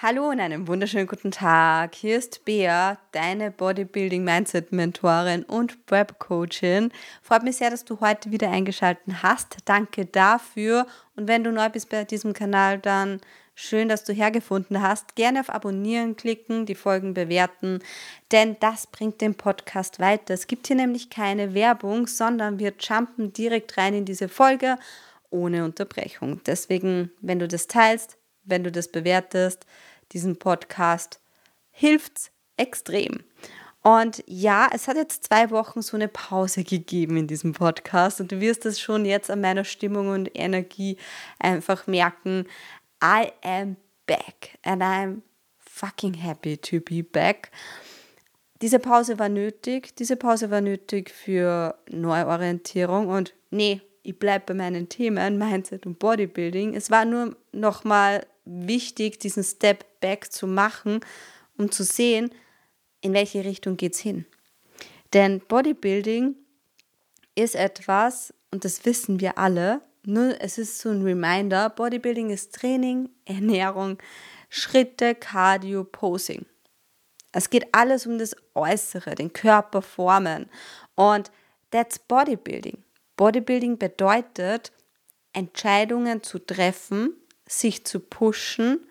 Hallo und einen wunderschönen guten Tag. Hier ist Bea, deine Bodybuilding Mindset Mentorin und Web Coachin. Freut mich sehr, dass du heute wieder eingeschaltet hast. Danke dafür. Und wenn du neu bist bei diesem Kanal, dann schön, dass du hergefunden hast. Gerne auf Abonnieren klicken, die Folgen bewerten, denn das bringt den Podcast weiter. Es gibt hier nämlich keine Werbung, sondern wir jumpen direkt rein in diese Folge ohne Unterbrechung. Deswegen, wenn du das teilst, wenn du das bewertest, diesen Podcast, hilft's extrem. Und ja, es hat jetzt 2 Wochen so eine Pause gegeben in diesem Podcast und du wirst es schon jetzt an meiner Stimmung und Energie einfach merken. I am back and I'm fucking happy to be back. Diese Pause war nötig. Diese Pause war nötig für Neuorientierung und nee, ich bleibe bei meinen Themen, Mindset und Bodybuilding. Es war nur nochmal wichtig, diesen Step back zu machen, um zu sehen, in welche Richtung geht es hin. Denn Bodybuilding ist etwas, und das wissen wir alle, nur es ist so ein Reminder, Bodybuilding ist Training, Ernährung, Schritte, Cardio, Posing. Es geht alles um das Äußere, den Körper formen. Und that's Bodybuilding. Bodybuilding bedeutet, Entscheidungen zu treffen, sich zu pushen,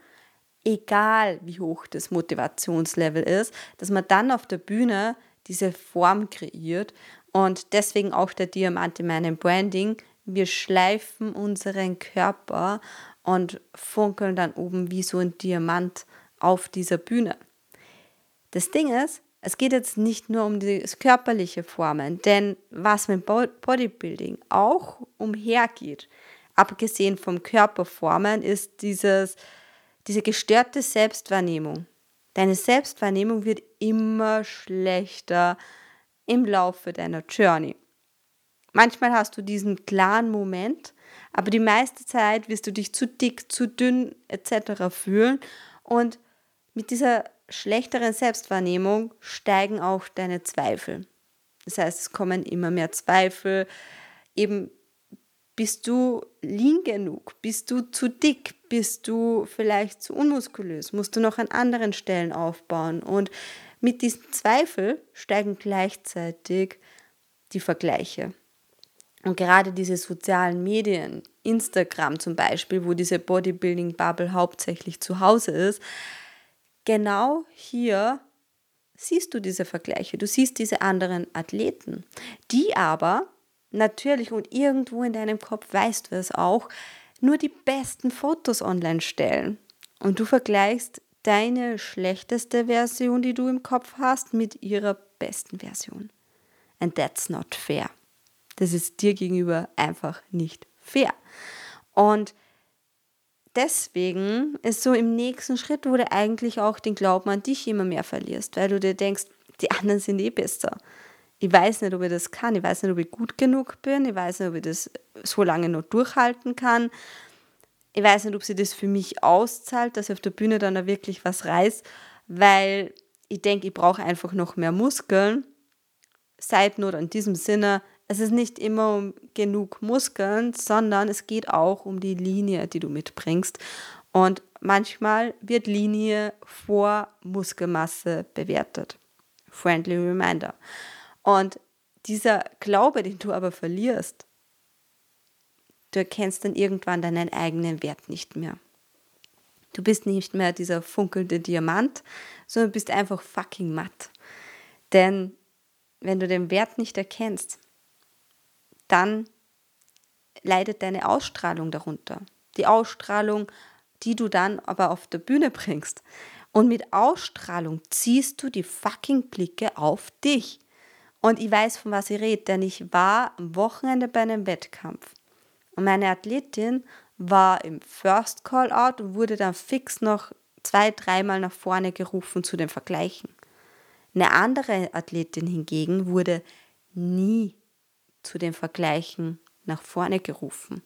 egal wie hoch das Motivationslevel ist, dass man dann auf der Bühne diese Form kreiert und deswegen auch der Diamant in meinem Branding. Wir schleifen unseren Körper und funkeln dann oben wie so ein Diamant auf dieser Bühne. Das Ding ist, es geht jetzt nicht nur um das körperliche Formen, denn was mit Bodybuilding auch umhergeht, abgesehen vom Körperformen, ist diese gestörte Selbstwahrnehmung. Deine Selbstwahrnehmung wird immer schlechter im Laufe deiner Journey. Manchmal hast du diesen klaren Moment, aber die meiste Zeit wirst du dich zu dick, zu dünn etc. fühlen und mit dieser schlechteren Selbstwahrnehmung steigen auch deine Zweifel. Das heißt, es kommen immer mehr Zweifel, eben bist du lean genug, bist du zu dick, bist du vielleicht zu unmuskulös, musst du noch an anderen Stellen aufbauen und mit diesen Zweifeln steigen gleichzeitig die Vergleiche. Und gerade diese sozialen Medien, Instagram zum Beispiel, wo diese Bodybuilding-Bubble hauptsächlich zu Hause ist, genau hier siehst du diese Vergleiche, du siehst diese anderen Athleten, die aber natürlich und irgendwo in deinem Kopf weißt du es auch, nur die besten Fotos online stellen. Und du vergleichst deine schlechteste Version, die du im Kopf hast, mit ihrer besten Version. And that's not fair. Das ist dir gegenüber einfach nicht fair. Und deswegen ist so im nächsten Schritt, wo du eigentlich auch den Glauben an dich immer mehr verlierst, weil du dir denkst, die anderen sind eh besser. Ich weiß nicht, ob ich das kann, ich weiß nicht, ob ich gut genug bin, ich weiß nicht, ob ich das so lange noch durchhalten kann, ich weiß nicht, ob sich das für mich auszahlt, dass ich auf der Bühne dann auch wirklich was reiß, weil ich denke, ich brauche einfach noch mehr Muskeln. Side Note in diesem Sinne, es ist nicht immer um genug Muskeln, sondern es geht auch um die Linie, die du mitbringst. Und manchmal wird Linie vor Muskelmasse bewertet. Friendly Reminder. Und dieser Glaube, den du aber verlierst, du erkennst dann irgendwann deinen eigenen Wert nicht mehr. Du bist nicht mehr dieser funkelnde Diamant, sondern bist einfach fucking matt. Denn wenn du den Wert nicht erkennst, dann leidet deine Ausstrahlung darunter. Die Ausstrahlung, die du dann aber auf der Bühne bringst. Und mit Ausstrahlung ziehst du die fucking Blicke auf dich. Und ich weiß, von was ich rede, denn ich war am Wochenende bei einem Wettkampf. Und meine Athletin war im First Call-Out und wurde dann fix noch 2-3 Mal nach vorne gerufen zu den Vergleichen. Eine andere Athletin hingegen wurde nie zu den Vergleichen nach vorne gerufen.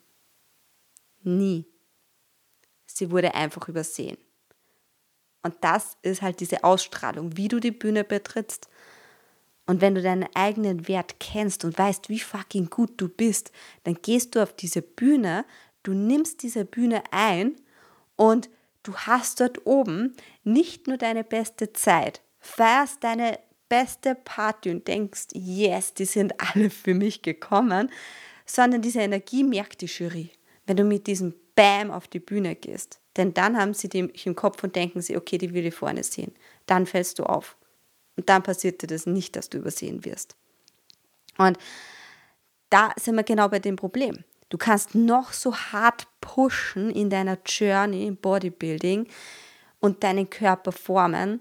Nie. Sie wurde einfach übersehen. Und das ist halt diese Ausstrahlung, wie du die Bühne betrittst. Und wenn du deinen eigenen Wert kennst und weißt, wie fucking gut du bist, dann gehst du auf diese Bühne, du nimmst diese Bühne ein und du hast dort oben nicht nur deine beste Zeit, feierst deine beste Party und denkst, yes, die sind alle für mich gekommen, sondern diese Energie merkt die Jury, wenn du mit diesem Bam auf die Bühne gehst. Denn dann haben sie dich im Kopf und denken sie, okay, die will ich vorne sehen. Dann fällst du auf. Und dann passiert dir das nicht, dass du übersehen wirst. Und da sind wir genau bei dem Problem. Du kannst noch so hart pushen in deiner Journey im Bodybuilding und deinen Körper formen,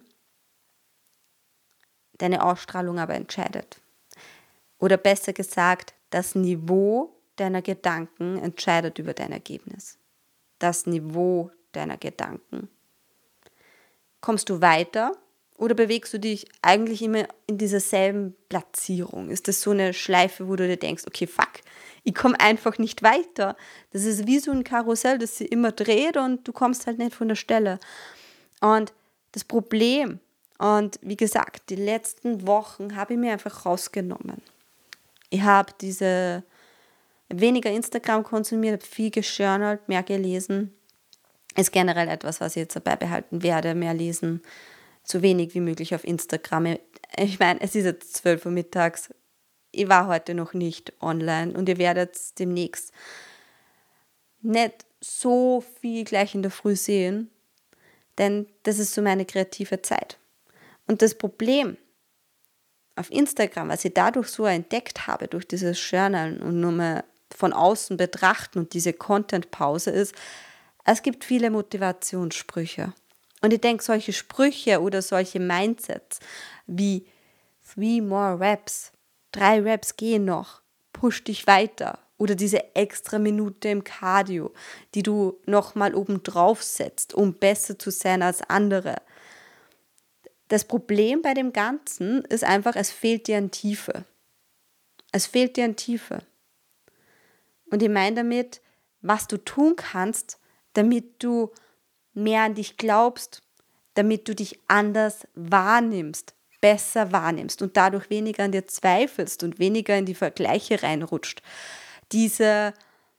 deine Ausstrahlung aber entscheidet. Oder besser gesagt, das Niveau deiner Gedanken entscheidet über dein Ergebnis. Das Niveau deiner Gedanken. Kommst du weiter oder bewegst du dich eigentlich immer in dieser selben Platzierung? Ist das so eine Schleife, wo du dir denkst, okay, fuck, ich komme einfach nicht weiter. Das ist wie so ein Karussell, das sich immer dreht und du kommst halt nicht von der Stelle. Und das Problem, und wie gesagt, die letzten Wochen habe ich mir einfach rausgenommen. Ich habe weniger Instagram konsumiert, habe viel gejournalt, mehr gelesen. Ist generell etwas, was ich jetzt dabei behalten werde, mehr lesen, so wenig wie möglich auf Instagram. Ich meine, es ist jetzt 12 Uhr mittags, ich war heute noch nicht online und ihr werdet demnächst nicht so viel gleich in der Früh sehen, denn das ist so meine kreative Zeit. Und das Problem auf Instagram, was ich dadurch so entdeckt habe, durch dieses Journalen und nur mal von außen betrachten und diese Content-Pause ist, es gibt viele Motivationssprüche. Und ich denke, solche Sprüche oder solche Mindsets wie 3 more reps, 3 Reps gehen noch, push dich weiter oder diese extra Minute im Cardio, die du nochmal oben drauf setzt, um besser zu sein als andere. Das Problem bei dem Ganzen ist einfach, es fehlt dir an Tiefe. Es fehlt dir an Tiefe. Und ich meine damit, was du tun kannst, damit du mehr an dich glaubst, damit du dich anders wahrnimmst, besser wahrnimmst und dadurch weniger an dir zweifelst und weniger in die Vergleiche reinrutscht. Diese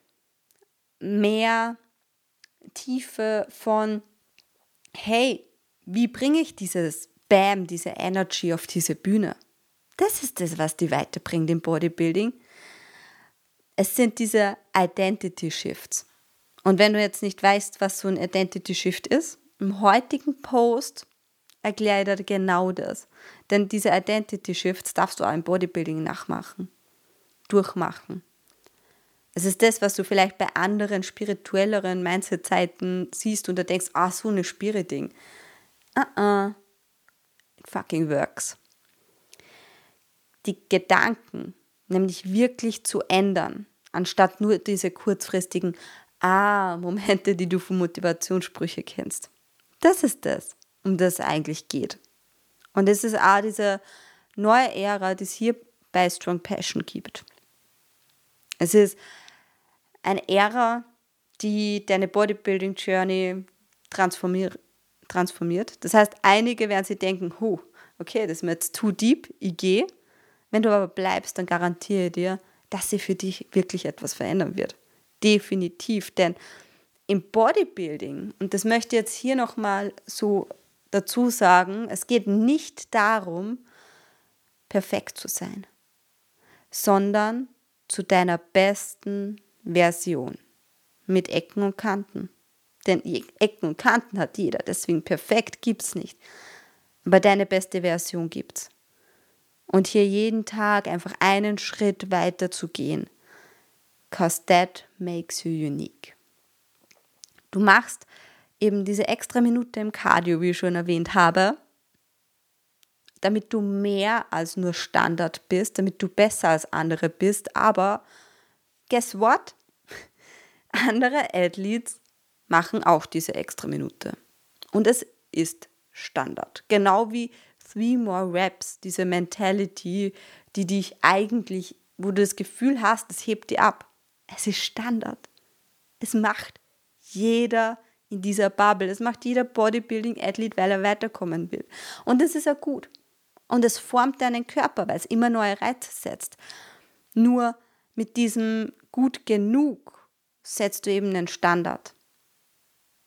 mehr Tiefe von, hey, wie bringe ich dieses Bam, diese Energy auf diese Bühne? Das ist das, was die weiterbringt im Bodybuilding. Es sind diese Identity Shifts. Und wenn du jetzt nicht weißt, was so ein Identity Shift ist, im heutigen Post erkläre ich dir genau das. Denn diese Identity Shifts darfst du auch im Bodybuilding nachmachen, durchmachen. Es ist das, was du vielleicht bei anderen spirituelleren Mindset-Zeiten siehst und da denkst, so eine Spirit-Ding. It fucking works. Die Gedanken nämlich wirklich zu ändern, anstatt nur diese kurzfristigen Momente, die du von Motivationssprüche kennst. Das ist das, um das es eigentlich geht. Und es ist auch diese neue Ära, die es hier bei Strong Passion gibt. Es ist eine Ära, die deine Bodybuilding Journey transformiert. Das heißt, einige werden sich denken, okay, das ist mir jetzt too deep, ich gehe. Wenn du aber bleibst, dann garantiere ich dir, dass sich für dich wirklich etwas verändern wird. Definitiv, denn im Bodybuilding, und das möchte ich jetzt hier nochmal so dazu sagen, es geht nicht darum, perfekt zu sein, sondern zu deiner besten Version mit Ecken und Kanten. Denn Ecken und Kanten hat jeder, deswegen perfekt gibt es nicht. Aber deine beste Version gibt's. Und hier jeden Tag einfach einen Schritt weiter zu gehen. 'Cause that makes you unique. Du machst eben diese extra Minute im Cardio, wie ich schon erwähnt habe, damit du mehr als nur Standard bist, damit du besser als andere bist. Aber guess what? Andere Athletes machen auch diese extra Minute. Und es ist Standard. Genau wie 3 more reps, diese Mentality, die dich eigentlich, wo du das Gefühl hast, es hebt dir ab. Es ist Standard. Es macht jeder in dieser Bubble. Es macht jeder Bodybuilding-Athlet, weil er weiterkommen will. Und das ist ja gut. Und es formt deinen Körper, weil es immer neue Reize setzt. Nur mit diesem gut genug setzt du eben einen Standard.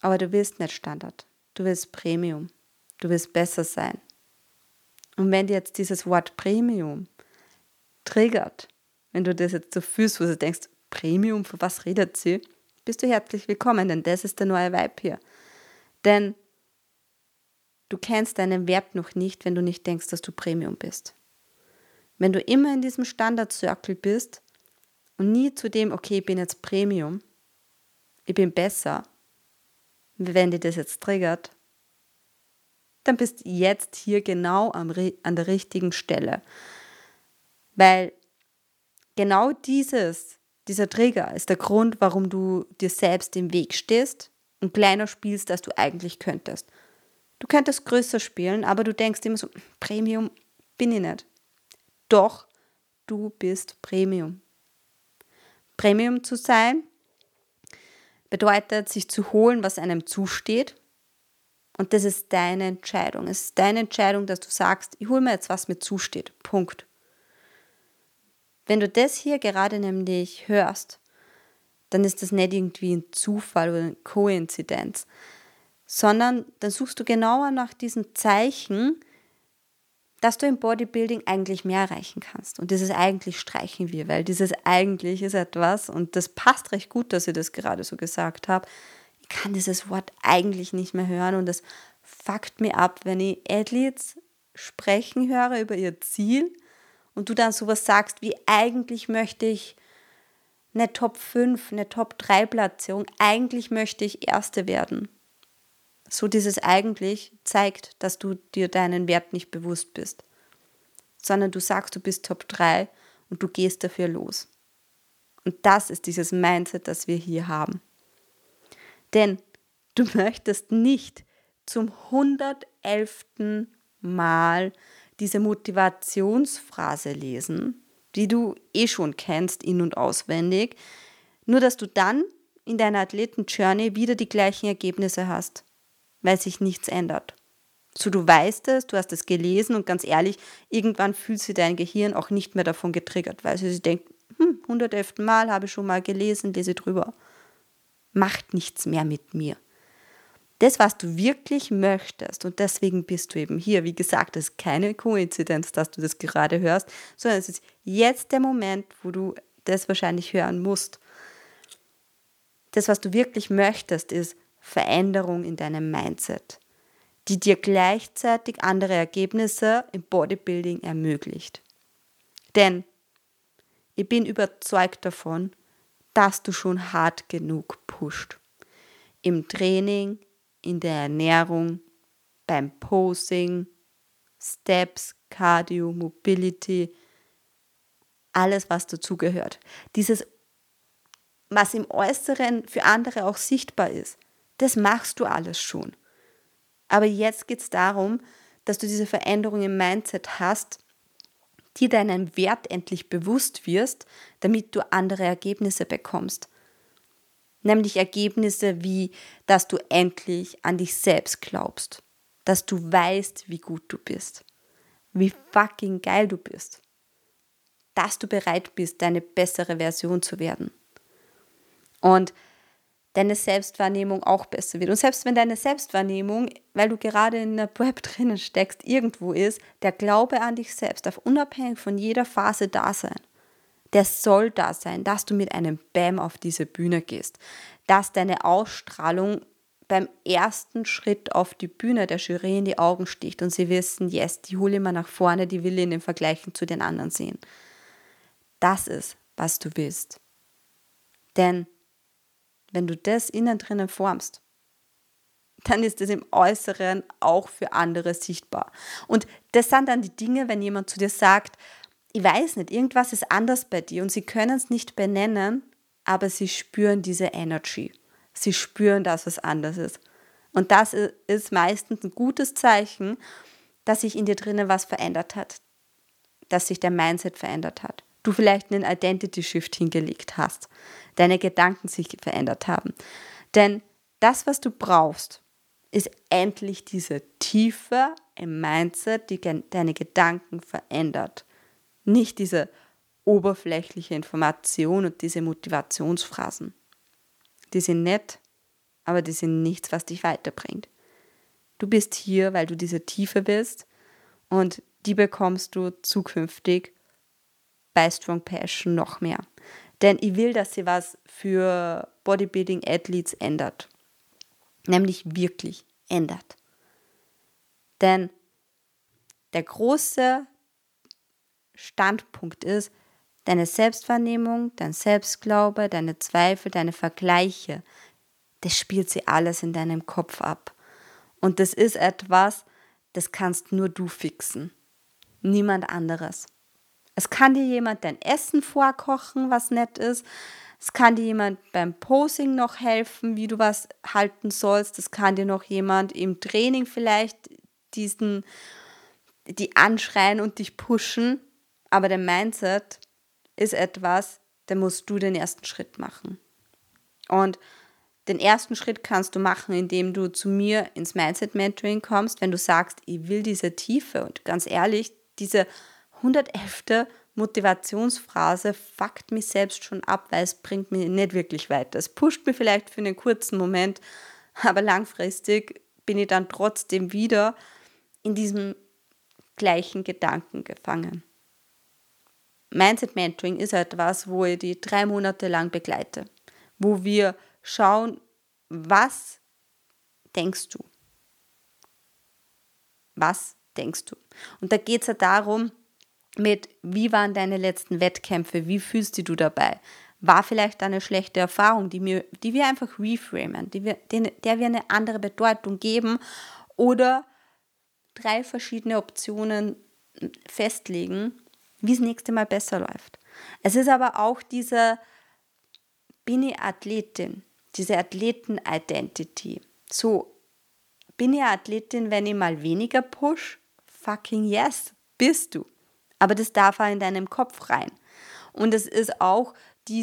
Aber du willst nicht Standard. Du willst Premium. Du willst besser sein. Und wenn dir jetzt dieses Wort Premium triggert, wenn du das jetzt so fühlst, wo du denkst, Premium, für was redet sie? Bist du herzlich willkommen, denn das ist der neue Vibe hier. Denn du kennst deinen Wert noch nicht, wenn du nicht denkst, dass du Premium bist. Wenn du immer in diesem Standard-Circle bist und nie zu dem, okay, ich bin jetzt Premium, ich bin besser, wenn dir das jetzt triggert, dann bist du jetzt hier genau an der richtigen Stelle. Weil genau dieser Trigger ist der Grund, warum du dir selbst im Weg stehst und kleiner spielst, als du eigentlich könntest. Du könntest größer spielen, aber du denkst immer so, Premium bin ich nicht. Doch, du bist Premium. Premium zu sein bedeutet, sich zu holen, was einem zusteht. Und das ist deine Entscheidung. Es ist deine Entscheidung, dass du sagst, ich hole mir jetzt, was mir zusteht. Punkt. Wenn du das hier gerade nämlich hörst, dann ist das nicht irgendwie ein Zufall oder eine Koinzidenz, sondern dann suchst du genauer nach diesen Zeichen, dass du im Bodybuilding eigentlich mehr erreichen kannst. Und dieses eigentlich streichen wir, weil dieses eigentlich ist etwas, und das passt recht gut, dass ich das gerade so gesagt habe, ich kann dieses Wort eigentlich nicht mehr hören und das fuckt mir ab, wenn ich Athletes sprechen höre über ihr Ziel und du dann sowas sagst wie, eigentlich möchte ich eine Top 5, eine Top 3 Platzierung, eigentlich möchte ich Erste werden. So dieses eigentlich zeigt, dass du dir deinen Wert nicht bewusst bist, sondern du sagst, du bist Top 3 und du gehst dafür los. Und das ist dieses Mindset, das wir hier haben. Denn du möchtest nicht zum 111. Mal diese Motivationsphrase lesen, die du eh schon kennst, in- und auswendig, nur dass du dann in deiner Athleten-Journey wieder die gleichen Ergebnisse hast, weil sich nichts ändert. So, du weißt es, du hast es gelesen und ganz ehrlich, irgendwann fühlt sich dein Gehirn auch nicht mehr davon getriggert, weil sie sich denkt, 111. Mal habe ich schon mal gelesen, lese drüber. Macht nichts mehr mit mir. Das, was du wirklich möchtest, und deswegen bist du eben hier, wie gesagt, es ist keine Koinzidenz, dass du das gerade hörst, sondern es ist jetzt der Moment, wo du das wahrscheinlich hören musst. Das, was du wirklich möchtest, ist Veränderung in deinem Mindset, die dir gleichzeitig andere Ergebnisse im Bodybuilding ermöglicht. Denn ich bin überzeugt davon, dass du schon hart genug pusht. Im Training, in der Ernährung, beim Posing, Steps, Cardio, Mobility, alles, was dazugehört. Dieses, was im Äußeren für andere auch sichtbar ist, das machst du alles schon. Aber jetzt geht es darum, dass du diese Veränderung im Mindset hast, dir deinen Wert endlich bewusst wirst, damit du andere Ergebnisse bekommst. Nämlich Ergebnisse wie, dass du endlich an dich selbst glaubst, dass du weißt, wie gut du bist, wie fucking geil du bist, dass du bereit bist, deine bessere Version zu werden und deine Selbstwahrnehmung auch besser wird. Und selbst wenn deine Selbstwahrnehmung, weil du gerade in der Prep drinnen steckst, irgendwo ist, der Glaube an dich selbst darf unabhängig von jeder Phase da sein. Der soll da sein, dass du mit einem Bam auf diese Bühne gehst, dass deine Ausstrahlung beim ersten Schritt auf die Bühne der Jury in die Augen sticht und sie wissen, yes, die hole ich mal nach vorne, die will ich in den Vergleichen zu den anderen sehen. Das ist, was du willst. Denn wenn du das innen drinnen formst, dann ist es im Äußeren auch für andere sichtbar. Und das sind dann die Dinge, wenn jemand zu dir sagt, ich weiß nicht, irgendwas ist anders bei dir und sie können es nicht benennen, aber sie spüren diese Energy. Sie spüren, dass es anders ist. Und das ist meistens ein gutes Zeichen, dass sich in dir drinnen was verändert hat, dass sich der Mindset verändert hat. Du vielleicht einen Identity Shift hingelegt hast, deine Gedanken sich verändert haben. Denn das, was du brauchst, ist endlich diese Tiefe im Mindset, die deine Gedanken verändert. Nicht diese oberflächliche Information und diese Motivationsphrasen. Die sind nett, aber die sind nichts, was dich weiterbringt. Du bist hier, weil du diese Tiefe bist und die bekommst du zukünftig bei Strong Passion noch mehr. Denn ich will, dass sie was für Bodybuilding-Athletes ändert. Nämlich wirklich ändert. Denn der große Standpunkt ist, deine Selbstwahrnehmung, dein Selbstglaube, deine Zweifel, deine Vergleiche, das spielt sie alles in deinem Kopf ab. Und das ist etwas, das kannst nur du fixen. Niemand anderes. Es kann dir jemand dein Essen vorkochen, was nett ist. Es kann dir jemand beim Posing noch helfen, wie du was halten sollst. Es kann dir noch jemand im Training vielleicht die anschreien und dich pushen. Aber der Mindset ist etwas, da musst du den ersten Schritt machen. Und den ersten Schritt kannst du machen, indem du zu mir ins Mindset-Mentoring kommst, wenn du sagst, ich will diese Tiefe. Und ganz ehrlich, diese 111. Motivationsphrase fuckt mich selbst schon ab, weil es bringt mich nicht wirklich weiter. Es pusht mich vielleicht für einen kurzen Moment, aber langfristig bin ich dann trotzdem wieder in diesem gleichen Gedanken gefangen. Mindset Mentoring ist etwas, wo ich die 3 Monate lang begleite, wo wir schauen, was denkst du? Was denkst du? Und da geht es ja darum, wie waren deine letzten Wettkämpfe, wie fühlst du dabei? War vielleicht eine schlechte Erfahrung, die wir einfach reframen, der wir eine andere Bedeutung geben oder 3 verschiedene Optionen festlegen, wie es nächste Mal besser läuft. Es ist aber auch bin ich Athletin, diese Athleten-Identity. So, bin ich Athletin, wenn ich mal weniger push? Fucking yes, bist du. Aber das darf auch in deinem Kopf rein. Und es ist auch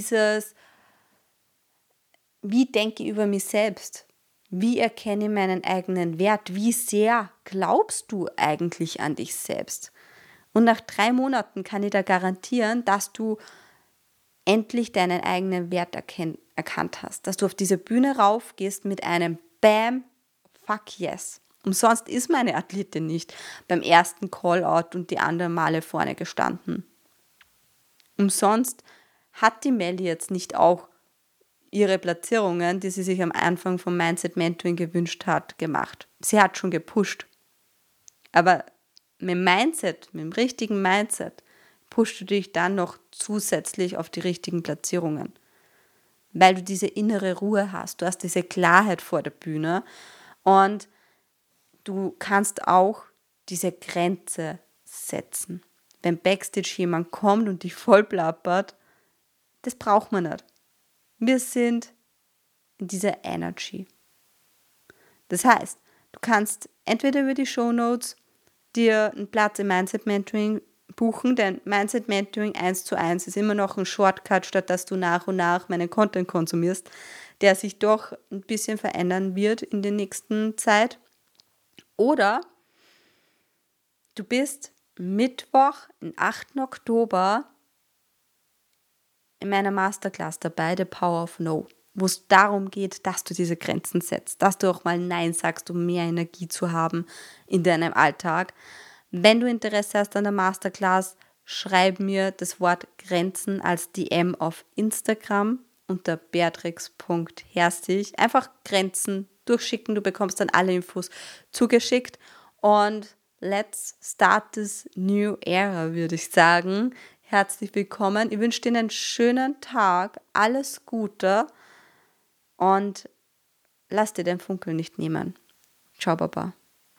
wie denke ich über mich selbst? Wie erkenne ich meinen eigenen Wert? Wie sehr glaubst du eigentlich an dich selbst? Und nach 3 Monaten kann ich dir garantieren, dass du endlich deinen eigenen Wert erkannt hast. Dass du auf diese Bühne raufgehst mit einem Bam, fuck yes. Umsonst ist meine Athletin nicht beim ersten Call-out und die anderen Male vorne gestanden. Umsonst hat die Melli jetzt nicht auch ihre Platzierungen, die sie sich am Anfang vom Mindset Mentoring gewünscht hat, gemacht. Sie hat schon gepusht. Aber mit dem richtigen Mindset, pushst du dich dann noch zusätzlich auf die richtigen Platzierungen. Weil du diese innere Ruhe hast, du hast diese Klarheit vor der Bühne und du kannst auch diese Grenze setzen. Wenn Backstage jemand kommt und dich voll plappert, das braucht man nicht. Wir sind in dieser Energy. Das heißt, du kannst entweder über die Shownotes dir einen Platz im Mindset Mentoring buchen, denn Mindset Mentoring 1:1 ist immer noch ein Shortcut, statt dass du nach und nach meinen Content konsumierst, der sich doch ein bisschen verändern wird in der nächsten Zeit. Oder du bist Mittwoch, den 8. Oktober, in meiner Masterclass dabei, The Power of No, wo es darum geht, dass du diese Grenzen setzt, dass du auch mal Nein sagst, um mehr Energie zu haben in deinem Alltag. Wenn du Interesse hast an der Masterclass, schreib mir das Wort Grenzen als DM auf Instagram unter beatrix.herzig. Einfach Grenzen durchschicken, du bekommst dann alle Infos zugeschickt und let's start this new era, würde ich sagen. Herzlich willkommen. Ich wünsche dir einen schönen Tag, alles Gute und lass dir den Funkel nicht nehmen. Ciao, Baba.